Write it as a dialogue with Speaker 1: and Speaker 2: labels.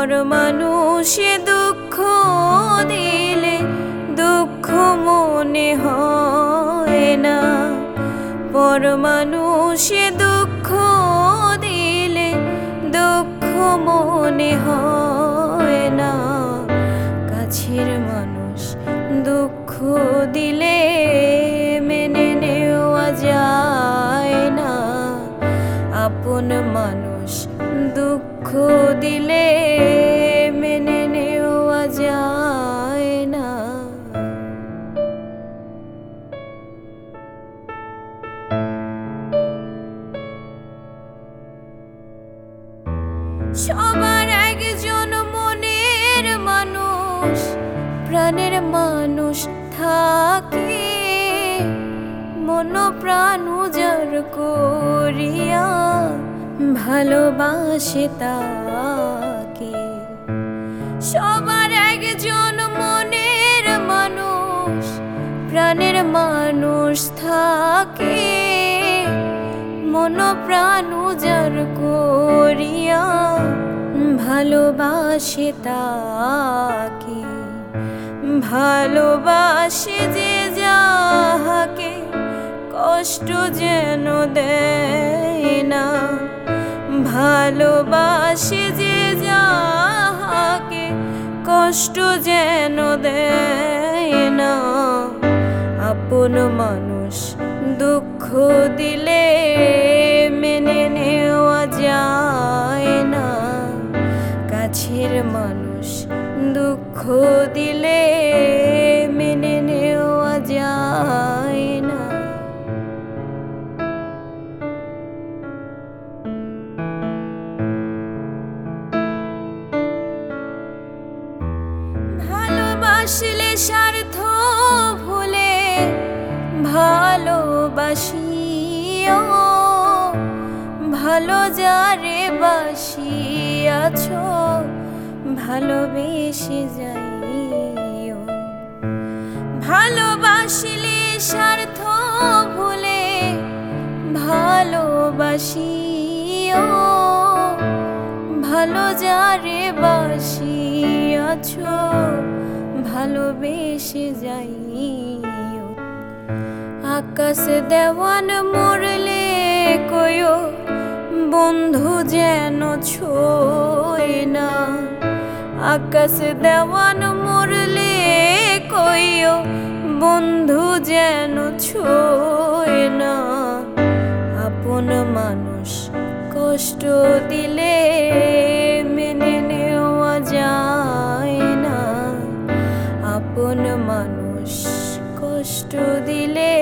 Speaker 1: পর মানুষে দুঃখ দিলে দুঃখ মনে হয় না, পর মানুষে দুঃখ দিলে দুঃখ মনে হয় না। কাছের মানুষ দুঃখ দিলে মেনে নেওয়া যায় না, আপন মানুষ দুঃখ দিলে মেনে নেওয়া যায় না। সবার একজন মনের মানুষ, প্রাণের মানুষ থাকে, মন প্রাণ উজাড় করিয়া ভালোবাসে তাকে। সবার একজন মনের মানুষ, প্রাণের মানুষ থাকে, মন প্রাণ উজাড় করিয়া ভালোবাসে তাকে। ভালোবাসে যে যাহাকে কষ্ট যেন দেয় না, ভালোবাসে যে যাহাকে কষ্ট যেন দেয় না। আপন মানুষ দুঃখ দিলে মেনে নেওয়া যায় না, কাছের মানুষ দুঃখ দিলে মেনে নেওয়া যায় না। ভালোবাসলে স্বার্থ ভুলে ভালোবাসিও, ভালো যারে বাসিয়াছ ভালোবেসে যাইও। ভালোবাসলে স্বার্থ ভুলে ভালোবাসিও, ভালো যারে বাসিয়াছ ভালোবেসে যাইও। আকাশ দেওয়ান মরলে কয়ো বন্ধু যেন ছোয় না, আকাশ দেওয়ান মরলে কয়ো বন্ধু যেন ছোয় না। আপন মানুষ কষ্ট দিলে মেনে নেওয়া যায় না, আপন মানুষ কষ্ট দিলে